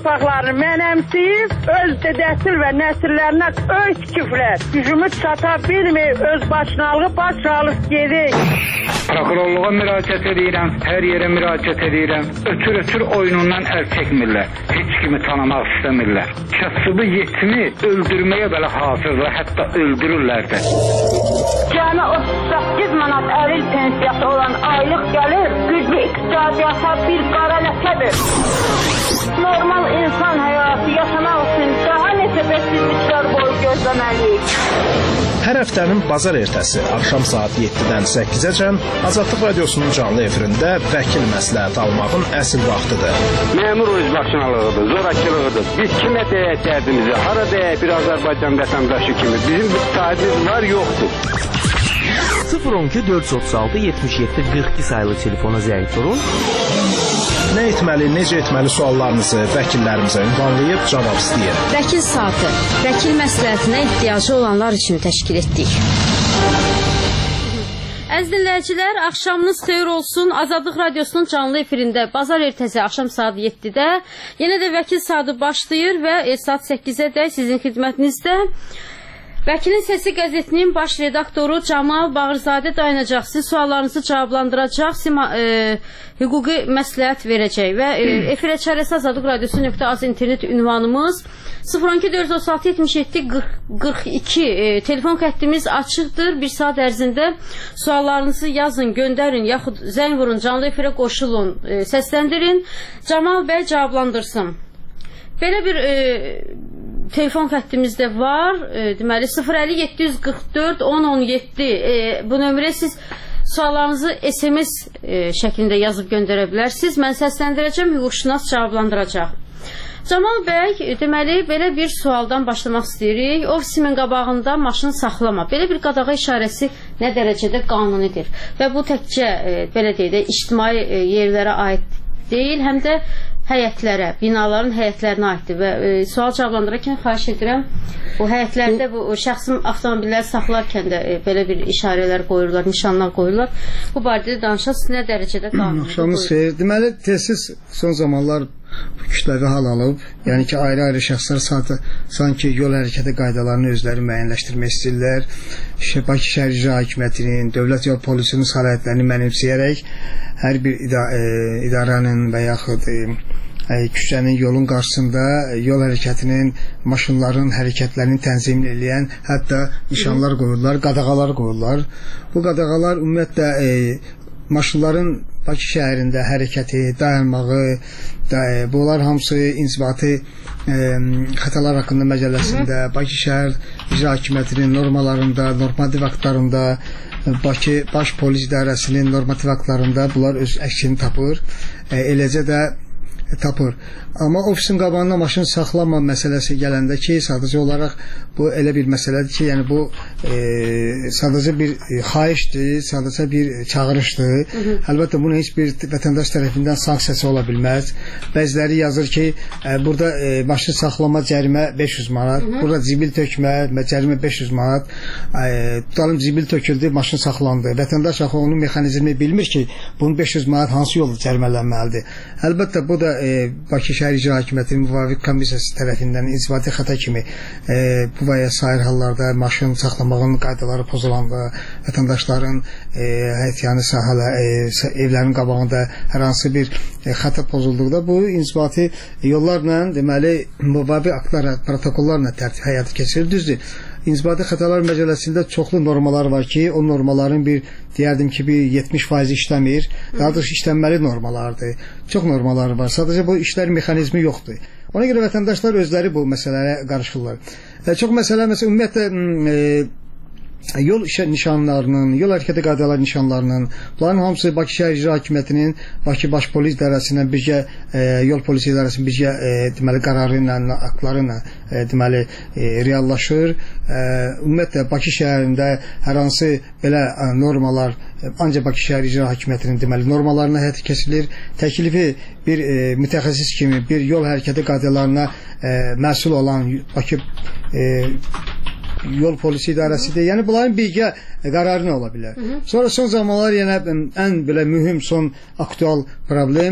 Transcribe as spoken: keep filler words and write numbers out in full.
torpaqlarını mənəmsiyib, öz dədəsil və nəsillərinə öy tikiblər. Gücümü çata bilmir, öz başınalığı baş alıb gedik. Prokurorluğa müraciət edirəm, hər yerə müraciət edirəm. Ötür-ötür oyunundan əl çəkmirlər. Heç kimi tanımaq istəmirlər. Kasıbı yetimi öldürməyə belə hazırlar, hətta öldürürlər də. Cəmi otuz səkkiz manat əlil pensiyası olan aylıq gəlir, güclü iqtisadiyyata bir qara ləkədir. Normal insan həyatı yaşamaq üçün daha neçə bəsizliklər boyu gözləməliyik. Hər həftənin bazar ertəsi axşam saat yeddidən səkkizəcən Azadlıq Radiosunun canlı efirində vəkil məsləhət almağın əsl vaxtıdır. Məmur özbaşınalığıdır, zorakılığıdır. Biz kimə deyək dərdimizi, hara deyək bir Azərbaycan vətəndaşı kimi. Bizim bir sahibimiz var, yoxdur. sıfır on iki dörd yüz otuz altı yetmiş yeddi qırx iki sayılı telefona zəng vurun. Nə etməli, necə etməli suallarınızı vəkillərimizə ünvanlayıb cavab istəyir. Vəkil saatı, vəkil məsləhətinə ehtiyacı olanlar üçün təşkil etdik. Əziz dinləyicilər, axşamınız xeyir olsun. Azadlıq Radiosunun canlı efirində bazar ertəsi axşam saat yeddidə yenə də vəkil saatı başlayır və saat səkkizə sizin xidmətinizdə Vəkilin Səsi qəzetinin baş redaktoru Camal Bağırzadə dayanacaq. Siz suallarınızı cavablandıracaq, e, hüquqi məsləhət verəcək və e, efirə çarəsi azadlıq radiosu nöqtə az internet ünvanımız sıfır on iki dörd yüz otuz altı yetmiş yeddi qırx iki e, telefon xəttimiz açıqdır. Bir saat ərzində suallarınızı yazın, göndərin, yaxud zəng vurun, canlı efirə qoşulun, e, səsləndirin. Camal bəy cavablandırsın. Belə bir e, telefon xəttimizdə var. E, deməli sıfır əlli yeddi yüz qırx dörd on on yeddi. E, bu nömrəyə siz suallarınızı S M S e, şəklində yazıb göndərə bilərsiniz. Mən səsləndirəcəm, hüquqşünas cavablandıracaq. Camal bəy, deməli belə bir sualdan başlamaq istəyirik. Ofisimin qabağında maşın saxlama. Belə bir qadağa işarəsi nə dərəcədə qanunidir? Və bu təkcə e, belə deyək də ictimai e, yerlərə aid deyil, həm də həyətlərə, binaların həyətlərinə aiddir və e, sual cavablandırarkən xahiş edirəm, bu həyətlərdə bu şəxsi avtomobilləri saxlarkən də e, belə bir işarələr qoyurlar, nişanlar qoyurlar. Bu barədə danışasınız, nə dərəcədə qanunidir? Axşamınız xeyir. Deməli, tez-tez son zamanlar bu kütləvi hal alıb, yəni ki, ayrı-ayrı şəxslər sanki yol hərəkəti qaydalarını özləri müəyyənləşdirmək istəyirlər. Bakı Şəhər İcra Hakimiyyətinin, Dövlət Yol Polisinin səlahiyyətlərini mənimsəyərək hər bir ida e, idarənin və yaxud e, küçənin, yolun qarşısında yol hərəkətinin, maşınların hərəkətlərini tənzim edən hətta nişanlar qoyurlar, qadağalar qoyurlar. Bu qadağalar ümumiyyətlə e, maşınların Bakı şəhərində hərəkəti, dayanmağı, da, bunlar hamısı inzibati e, xətalar haqqında məcəlləsində, Bakı Şəhər İcra Hakimiyyətinin normalarında, normativ aktlarında, Bakı Baş Polis İdarəsinin normativ aktlarında bunlar öz əksini tapır. E, eləcə də tapır. Amma ofisin qabağında maşın saxlama məsələsi gələndə ki, sadəcə olaraq bu elə bir məsələdir ki, yəni bu e, sadəcə bir e, xahişdir, sadəcə bir çağırışdır. Hı -hı. Əlbəttə bunun heç bir vətəndaş tərəfindən sanksiyası ola bilməz. Bəziləri yazır ki, e, burada e, maşın saxlama cərimə beş yüz manat, Hı -hı. burada zibil tökmə cərimə beş yüz manat. E, tutalım zibil töküldü, maşın saxlandı. Vətəndaş axı onun mexanizmini bilmir ki, bunun beş yüz manat hansı yolla cərimələnməlidir. Əlbəttə bu da e, Bakı Şəhər İcra Hakimiyyətinin müvafiq komissiyası tərəfindən inzibati xəta kimi e, bu və ya sair hallarda maşın saxlamağın qaydaları pozulanda, vətəndaşların e, həyətyanı sahələ, e, evlərin qabağında hər hansı bir e, xəta pozulduqda bu inzibati yollarla, deməli, müvafiq aktlar, protokollarla tərtib həyata keçirilir. Düzdür. İnzibati xətalar məcəlləsində çoxlu normalar var ki, o normaların bir, deyərdim ki, bir yetmiş faiz işləmir. Daha doğrusu işlənməli normalardır. Çox normaları var. Sadəcə bu işlər mexanizmi yoxdur. Ona görə vətəndaşlar özləri bu məsələlərə qarışırlar. E, çox məsələ, məsələn, ümumiyyətlə e, yol nişanlarının, yol hərəkəti qaydaları nişanlarının, bunların hamısı Bakı Şəhər İcra Hakimiyyətinin, Bakı Baş Polis İdarəsindən birgə, e, Yol Polisi İdarəsinin birgə, e, deməli, qərarı ilə, aktları ilə, e, deməli, e, reallaşır. E, ümumiyyətlə, Bakı şəhərində hər hansı belə e, normalar, ancaq Bakı Şəhər İcra Hakimiyyətinin, deməli, normalarına həyata keçirilir. Təklifi bir e, mütəxəssis kimi, bir yol hərəkəti qaydalarına e, məsul olan Bakı e, Yol Polisi İdarəsidir. Yəni bunların birgə qərarı nə ola bilər? Hı -hı. Sonra son zamanlar yenə ən belə mühüm, son aktual problem